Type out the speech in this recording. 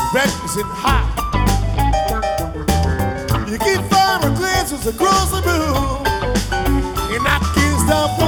breakfast and hot. You keep farmer glances across the room. And I can't stop